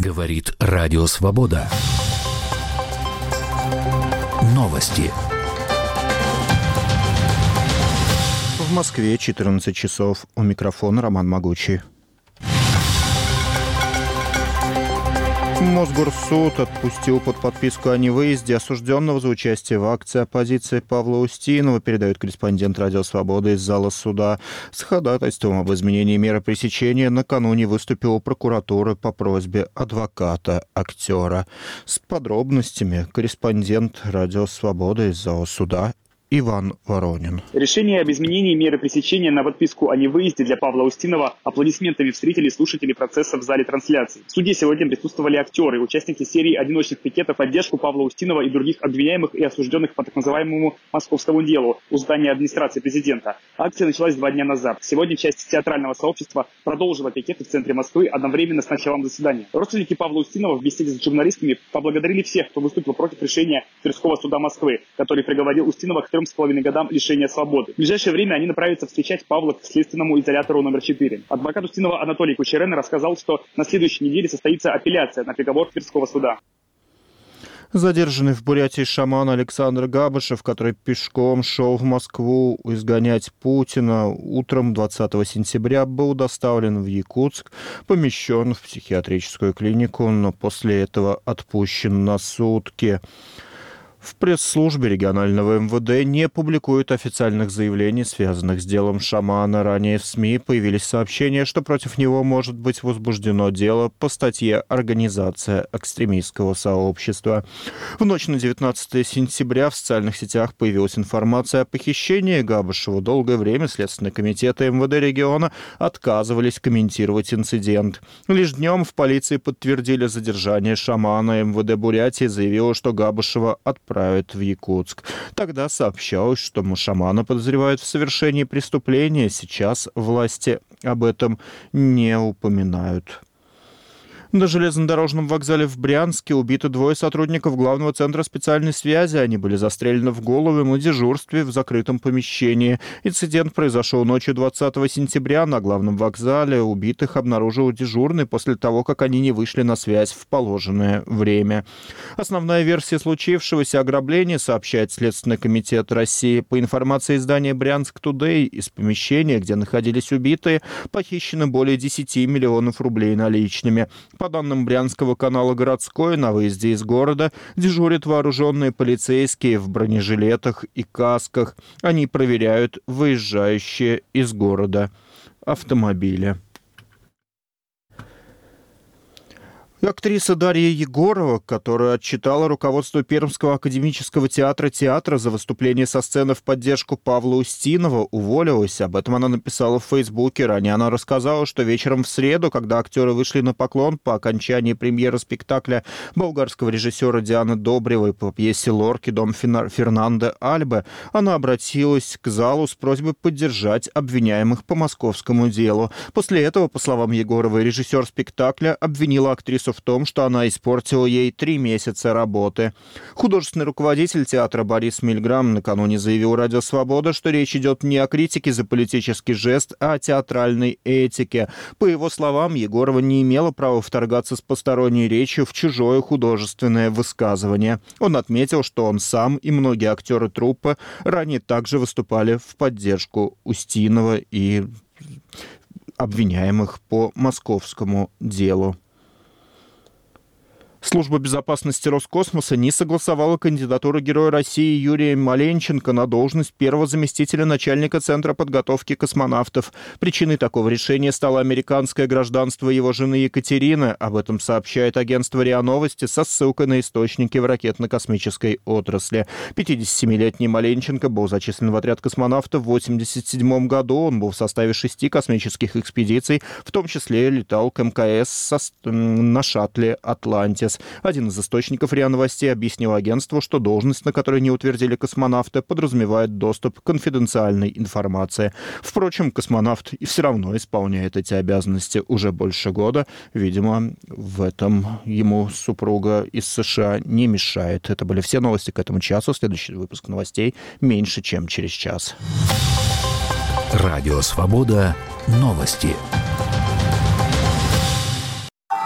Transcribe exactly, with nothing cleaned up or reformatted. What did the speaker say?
Говорит Радио Свобода. Новости. В Москве четырнадцать часов. У микрофона Роман Могучий. Мосгорсуд отпустил под подписку о невыезде осужденного за участие в акции оппозиции Павла Устинова, передает корреспондент Радио Свобода из зала суда. С ходатайством об изменении меры пресечения накануне выступила прокуратура по просьбе адвоката-актера. С подробностями корреспондент Радио Свобода из зала суда Иван Воронин. Решение об изменении меры пресечения на подписку о невыезде для Павла Устинова аплодисментами встретили слушатели процесса в зале трансляции. В суде сегодня присутствовали актеры, участники серии одиночных пикетов в поддержку Павла Устинова и других обвиняемых и осужденных по так называемому московскому делу у здания администрации президента. Акция началась два дня назад. Сегодня часть театрального сообщества продолжила пикеты в центре Москвы одновременно с началом заседания. Родственники Павла Устинова в беседе с журналистами поблагодарили всех, кто выступил против решения Тверского суда Москвы, который приговорил Устинова к трем с половиной годам лишения свободы. В ближайшее время они направятся встречать Павла к следственному изолятору номер четыре. Адвокат Устинова Анатолий Кучерен рассказал, что на следующей неделе состоится апелляция на приговор Тверского суда. Задержанный в Бурятии шаман Александр Габышев, который пешком шел в Москву изгонять Путина, утром двадцатого сентября был доставлен в Якутск, помещен в психиатрическую клинику, но после этого отпущен на сутки. В пресс-службе регионального эм вэ дэ не публикуют официальных заявлений, связанных с делом шамана. Ранее в СМИ появились сообщения, что против него может быть возбуждено дело по статье «Организация экстремистского сообщества». В ночь на девятнадцатое сентября в социальных сетях появилась информация о похищении Габышева. Долгое время Следственный комитет эм вэ дэ региона отказывались комментировать инцидент. Лишь днем в полиции подтвердили задержание шамана. эм вэ дэ Бурятии заявило, что Габышева отправили в Якутск. Тогда сообщалось, что шамана подозревают в совершении преступления. Сейчас власти об этом не упоминают. На железнодорожном вокзале в Брянске убиты двое сотрудников Главного центра специальной связи. Они были застрелены в голову на дежурстве в закрытом помещении. Инцидент произошел ночью двадцатого сентября на главном вокзале. Убитых обнаружил дежурный после того, как они не вышли на связь в положенное время. Основная версия случившегося ограбления, сообщает Следственный комитет России. По информации издания «Брянск Тудэй», из помещения, где находились убитые, похищено более десяти миллионов рублей наличными. По данным Брянского канала «Городской», на выезде из города дежурят вооруженные полицейские в бронежилетах и касках. Они проверяют выезжающие из города автомобили. Актриса Дарья Егорова, которая отчитала руководство Пермского академического театра театра за выступление со сцены в поддержку Павла Устинова, уволилась. Об этом она написала в Фейсбуке. Ранее она рассказала, что вечером в среду, когда актеры вышли на поклон по окончании премьеры спектакля болгарского режиссера Дианы Добревой по пьесе Лорки «Дом Фернандо Альбе», она обратилась к залу с просьбой поддержать обвиняемых по московскому делу. После этого, по словам Егоровой, режиссер спектакля обвинила актрису в том, что она испортила ей три месяца работы. Художественный руководитель театра Борис Мильграм накануне заявил Радио Свобода, что речь идет не о критике за политический жест, а о театральной этике. По его словам, Егорова не имела права вторгаться с посторонней речью в чужое художественное высказывание. Он отметил, что он сам и многие актеры труппы ранее также выступали в поддержку Устинова и обвиняемых по московскому делу. Служба безопасности Роскосмоса не согласовала кандидатуру Героя России Юрия Маленченко на должность первого заместителя начальника Центра подготовки космонавтов. Причиной такого решения стало американское гражданство его жены Екатерины. Об этом сообщает агентство РИА Новости со ссылкой на источники в ракетно-космической отрасли. пятидесятисемилетний Маленченко был зачислен в отряд космонавтов в восемьдесят седьмом году. Он был в составе шести космических экспедиций, в том числе летал к эм ка эс со... на шаттле «Атлантис». Один из источников РИА Новостей объяснил агентству, что должность, на которой не утвердили космонавта, подразумевает доступ к конфиденциальной информации. Впрочем, космонавт и все равно исполняет эти обязанности уже больше года. Видимо, в этом ему супруга из США не мешает. Это были все новости к этому часу. Следующий выпуск новостей меньше, чем через час. Радио Свобода. Новости.